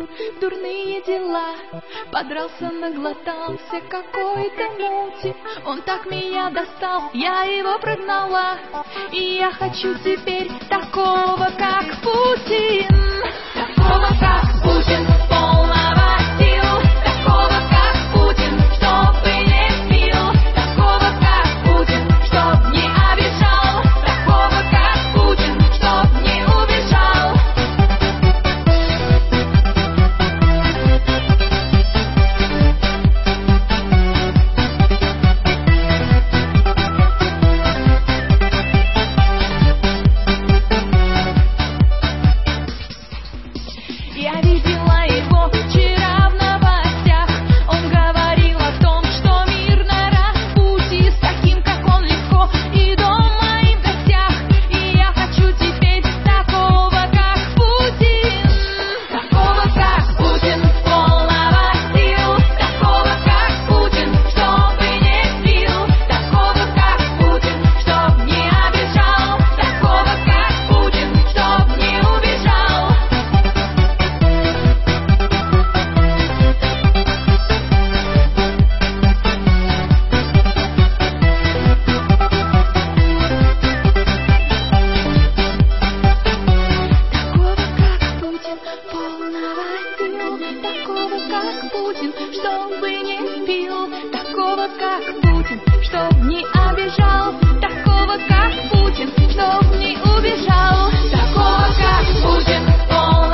дурные дела. Подрался, наглотался какой-то мути. Он так меня достал, я его прогнала. И я хочу теперь такого, как Путин. Такого, как Путин, полного сил. Такого, как Путин, чтобы не пил. Такого, как Путин, чтоб не обижал. Такого, как Путин, чтоб не убежал. Я видела его вчера в новостях. Он говорил о том, что мир на распутье. С таким, как он, легко и дома, и в гостях. И я хочу теперь такого, как Путин. Такого, как Путин, полного сил. Такого, как Путин, чтобы не пил. Такого, как Путин, чтоб не обижал. Такого, как Путин, чтоб не убежал. Такого, как Путин, полного сил. Такого, как Путин, чтобы не пил. Такого, как Путин, чтоб не обижал. Такого, как Путин, чтоб не убежал. Такого, как Путин, полного